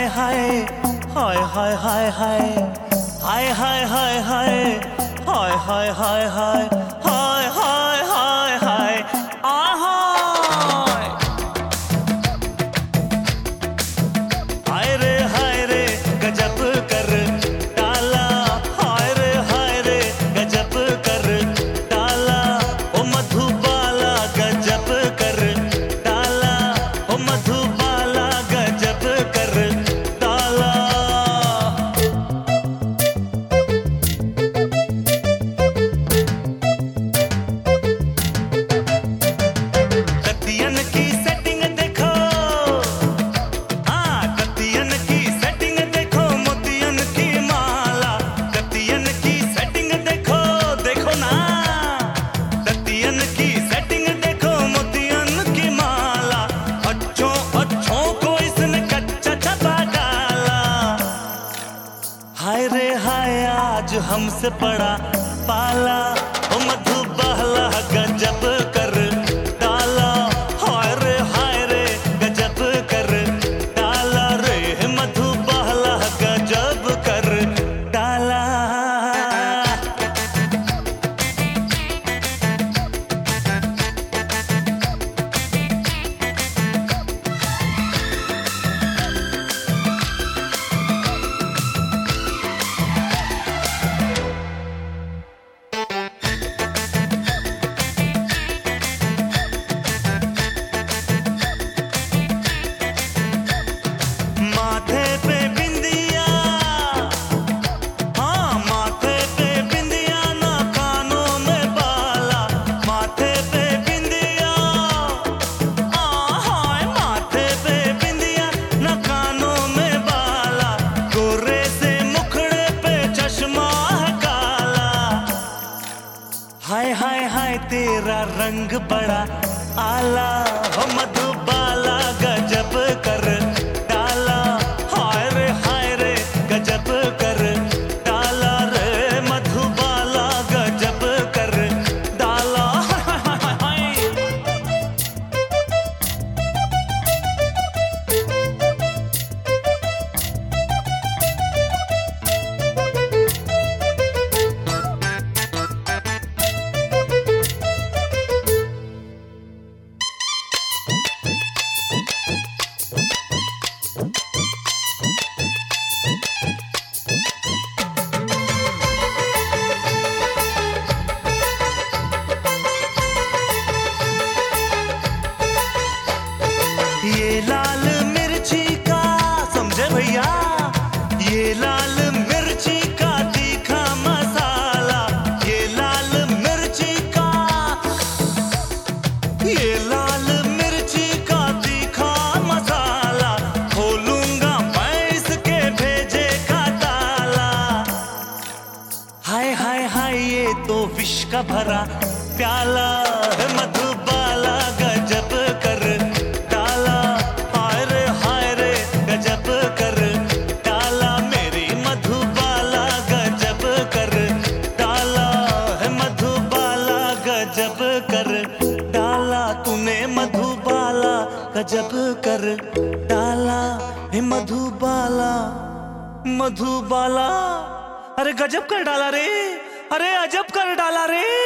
हाय हाय हाय हाय हाय हाय हाय हाय हाय हाय हाय हाय हाय हाय हाय हाय हाय हाय हाय रे गजब कर डाला। हाय रे गजब कर डाला। ओ मधुबाला गजब कर डाला। ओ मधुबाला गजब कर डाला। कतियन की सेटिंग देखो, हाँ कतियन की सेटिंग देखो, मोतियन की माला। कतियन की सेटिंग देखो, देखो ना। कतियन की सेटिंग देखो, मोतियन की माला। अच्छों को इसने कच्चा छपा डाला। हाय रे हाय आज हमसे पड़ा पाला। ओ मधुबाला गजब कर डाला। हाय रे गजब कर डाला रे। मधुबाला गजब कर डाला। माथे पे बिंदिया, हाँ माथे पे बिंदिया, ना कानों में बाला। माथे पे बिंदिया, हाय माथे पे बिंदिया, ना कानों में बाला। गोरे से मुखड़े पे चश्मा है काला। हाय हाय हाय तेरा रंग बड़ा आला। हो मधुबाला गजब कर डाला। हाय रे गजब कर डाला रे। मधुबाला गजब कर डाला। ये लाल मिर्ची का, समझे भैया, ये लाल मिर्ची का तीखा मसाला। ये लाल मिर्ची का, ये लाल मिर्ची का तीखा मसाला। खोलूंगा मैं इसके भेजे का ताला। हाय हाय हाय ये तो विष का भरा प्याला है। मधुबाला गजब कर डाला। हाय रे गजब कर डाला। मेरी मधुबाला गजब कर डाला है। मधुबाला गजब कर डाला। तूने मधुबाला गजब कर डाला है। मधुबाला मधुबाला, अरे गजब कर डाला रे। अरे अजब कर डाला रे।